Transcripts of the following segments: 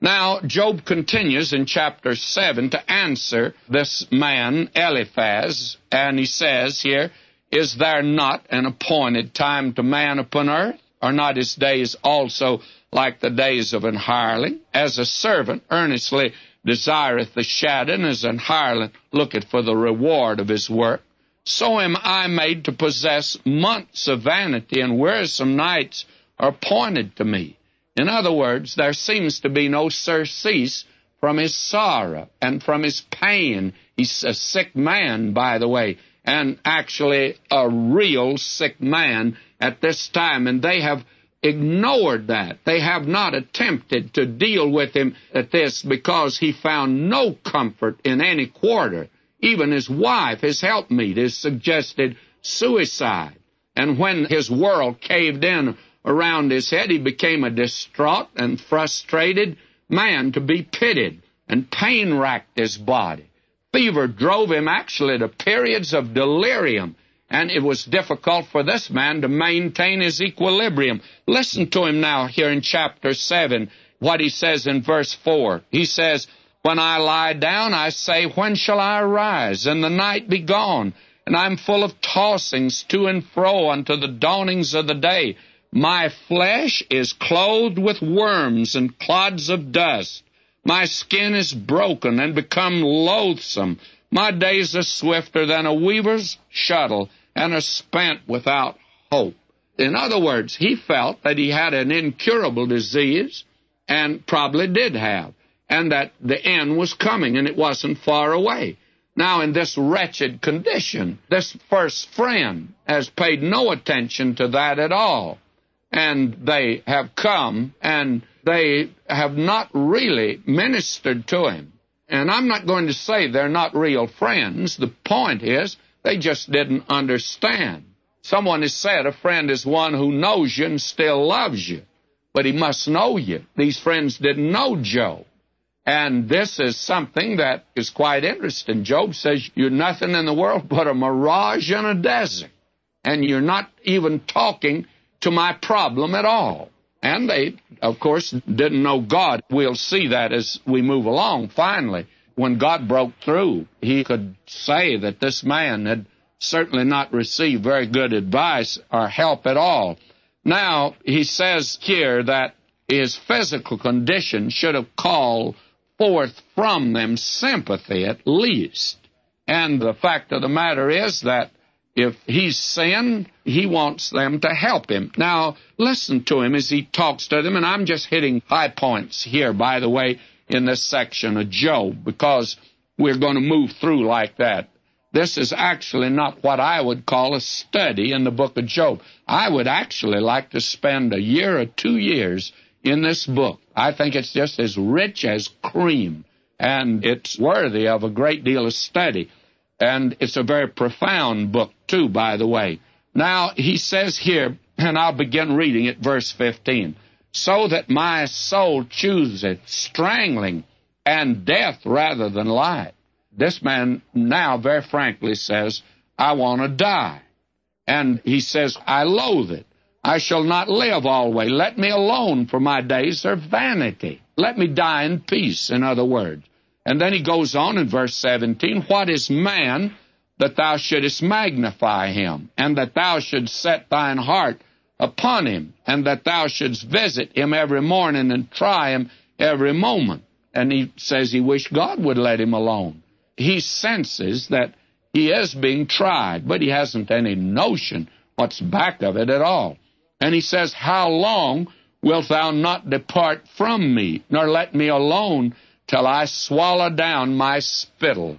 Now, Job continues in chapter 7 to answer this man, Eliphaz, and he says here, "Is there not an appointed time to man upon earth? Are not his days also like the days of an hireling? As a servant earnestly desireth the shadow, and as an hireling looketh for the reward of his work, so am I made to possess months of vanity, and wearisome nights are appointed to me." In other words, there seems to be no surcease from his sorrow and from his pain. He's a sick man, by the way, and actually a real sick man at this time, and they have ignored that. They have not attempted to deal with him at this because he found no comfort in any quarter. Even his wife, his helpmeet, has suggested suicide. And when his world caved in around his head, he became a distraught and frustrated man to be pitied, and pain racked his body. Fever drove him actually to periods of delirium, and it was difficult for this man to maintain his equilibrium. Listen to him now here in chapter 7, what he says in verse 4. He says, "When I lie down, I say, when shall I arise? And the night be gone, and I'm full of tossings to and fro unto the dawnings of the day. My flesh is clothed with worms and clods of dust. My skin is broken and become loathsome. My days are swifter than a weaver's shuttle, and are spent without hope." In other words, he felt that he had an incurable disease, and probably did have, and that the end was coming, and it wasn't far away. Now, in this wretched condition, this first friend has paid no attention to that at all. And they have come, and they have not really ministered to him. And I'm not going to say they're not real friends. The point is, they just didn't understand. Someone has said a friend is one who knows you and still loves you, but he must know you. These friends didn't know Job. And this is something that is quite interesting. Job says, "You're nothing in the world but a mirage in a desert, and you're not even talking to my problem at all." And they, of course, didn't know God. We'll see that as we move along. Finally, when God broke through, he could say that this man had certainly not received very good advice or help at all. Now, he says here that his physical condition should have called forth from them sympathy at least. And the fact of the matter is that if he's sinned, he wants them to help him. Now, listen to him as he talks to them, and I'm just hitting high points here, by the way, in this section of Job, because we're going to move through like that. This is actually not what I would call a study in the book of Job. I would actually like to spend a year or 2 years in this book. I think it's just as rich as cream, and it's worthy of a great deal of study. And it's a very profound book, too, by the way. Now, he says here, and I'll begin reading at verse 15, "So that my soul chooseth strangling and death rather than life." This man now very frankly says, "I want to die." And he says, "I loathe it. I shall not live always. Let me alone, for my days are vanity." Let me die in peace, in other words. And then he goes on in verse 17, "What is man that thou shouldest magnify him, and that thou shouldst set thine heart upon him, and that thou shouldst visit him every morning and try him every moment?" And he says he wished God would let him alone. He senses that he is being tried, but he hasn't any notion what's back of it at all. And he says, "How long wilt thou not depart from me, nor let me alone till I swallow down my spittle?"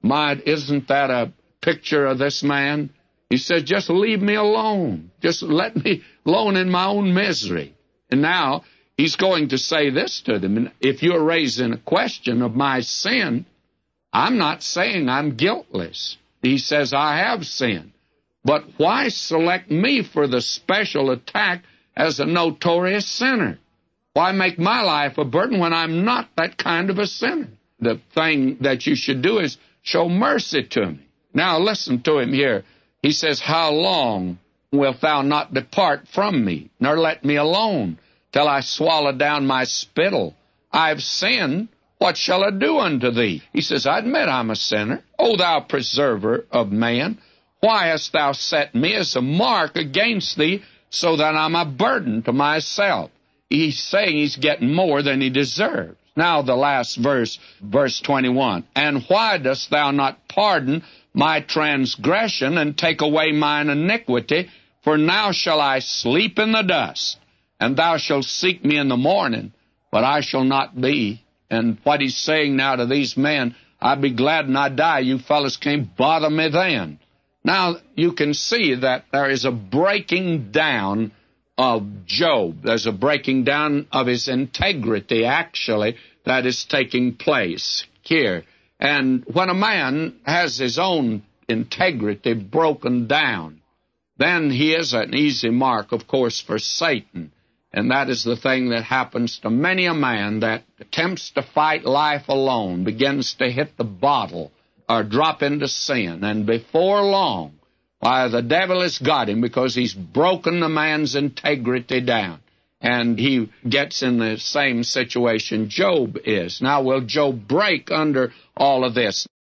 Isn't that a picture of this man? He says, just leave me alone. Just let me alone in my own misery. And now he's going to say this to them. And if you're raising a question of my sin, I'm not saying I'm guiltless. He says, I have sinned. But why select me for the special attack as a notorious sinner? Why make my life a burden when I'm not that kind of a sinner? The thing that you should do is show mercy to me. Now listen to him here. He says, "How long wilt thou not depart from me, nor let me alone, till I swallow down my spittle?" I've sinned. What shall I do unto thee? He says, I admit I'm a sinner. O thou preserver of man, why hast thou set me as a mark against thee, so that I'm a burden to myself? He's saying he's getting more than he deserves. Now the last verse, verse 21. And why dost thou not pardon my transgression and take away mine iniquity? For now shall I sleep in the dust, and thou shalt seek me in the morning, but I shall not be. And what he's saying now to these men, I'd be glad when I die. You fellas can't bother me then. Now, you can see that there is a breaking down of Job. There's a breaking down of his integrity, actually, that is taking place here. And when a man has his own integrity broken down, then he is an easy mark, of course, for Satan. And that is the thing that happens to many a man that attempts to fight life alone, begins to hit the bottle or drop into sin. And before long, why, the devil has got him because he's broken the man's integrity down. And he gets in the same situation Job is. Now, will Job break under all of this?